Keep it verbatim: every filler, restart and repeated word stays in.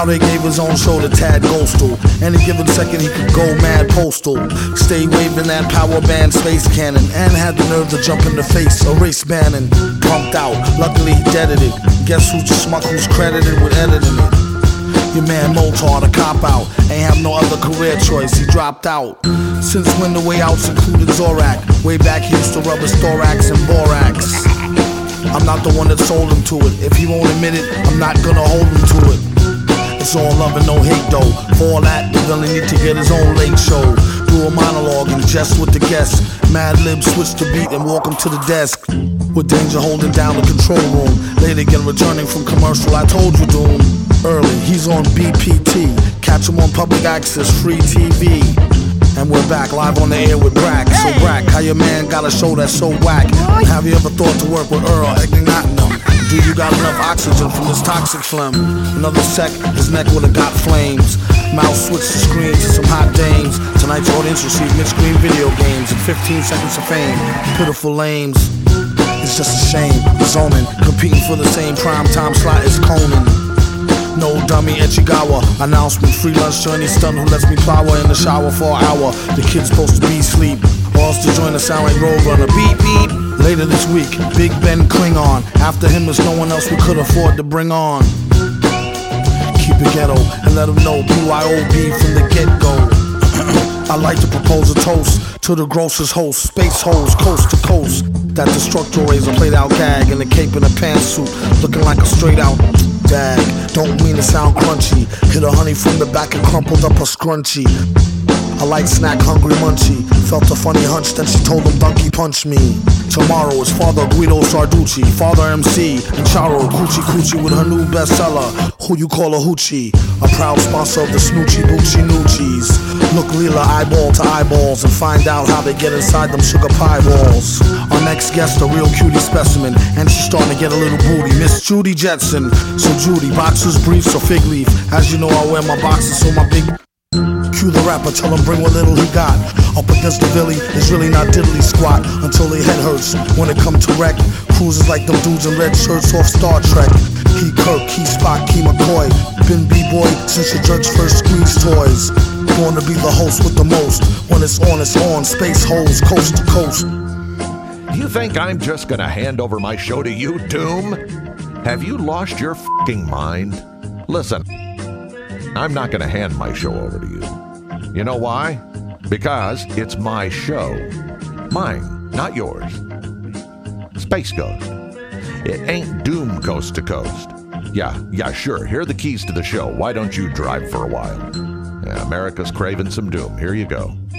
How they gave his own show to Tad Ghostal. Any given second he could go mad postal. Stay waving that power band space cannon. And had the nerve to jump in the face, erase Bannon. Pumped out, luckily he deaded it. Guess who's the schmuck who's credited with editing it? Your man Motar, the cop out. Ain't have no other career choice, he dropped out. Since when the way outs included Zorak. Way back he used to rub his thorax and borax. I'm not the one that sold him to it. If he won't admit it, I'm not gonna hold him to it. It's all love and no hate though. For all that, we're gonna need to get his own late show. Do a monologue and jest with the guests. Mad Lib, switch the beat and walk him to the desk. With Danger holding down the control room. Late again returning from commercial, I told you Doom. Early, he's on B P T. Catch him on public access, free T V. And we're back live on the air with Brack. So Brack, how your man got a show that's so whack? Have you ever thought to work with Earl Egnaton? Do you got enough oxygen from this toxic phlegm? Another sec, his neck would've got flames. Mouse switched the screen to some hot dames. Tonight's audience received mid-screen video games and fifteen seconds of fame. Pitiful lames. It's just a shame. Zoning, competing for the same prime time slot as Conan. No dummy Echigawa. Announcement, free lunch journey stunt who lets me plow in the shower for an hour. The kid's supposed to be asleep. Or else to join the sound like Roadrunner. Beep beep. Later this week, Big Ben Klingon. After him there's no one else we could afford to bring on. Keep it ghetto and let them know B Y O B from the get-go. I like to propose a toast to the grossest host. Space hoes, coast to coast. That destructor razor played out gag in a cape and a pantsuit. Looking like a straight out dag. Don't mean to sound crunchy. Hit a honey from the back and crumpled up a scrunchie. I like snack hungry munchie. Felt a funny hunch, then she told him donkey punch me. Tomorrow is Father Guido Sarducci, Father M C, and Charo Coochie Coochie with her new bestseller, Who You Call a Hoochie. A proud sponsor of the Snoochie Boochie Noochies. Look Leela eyeball to eyeballs and find out how they get inside them sugar pie balls. Our next guest, a real cutie specimen, and she's starting to get a little booty, Miss Judy Jetson. So Judy, boxers, briefs, or fig leaf. As you know, I wear my boxers, so my big cue the rapper, tell him bring what little he got. Up against the Billy, it's really not diddly squat until their head hurts. When it come to wreck, cruises like them dudes in red shirts off Star Trek. Key Kirk, Key Spock, Key McCoy. Been B-boy since your jerk's first squeeze toys. Born to be the host with the most. When it's on, it's on. Space holes, coast to coast. You think I'm just gonna hand over my show to you, Doom? Have you lost your f***ing mind? Listen, I'm not gonna hand my show over to you. You know why? Because it's my show. Mine, not yours. Space Ghost. It ain't Doom coast to coast. Yeah, yeah, sure. Here are the keys to the show. Why don't you drive for a while? Yeah, America's craving some Doom. Here you go.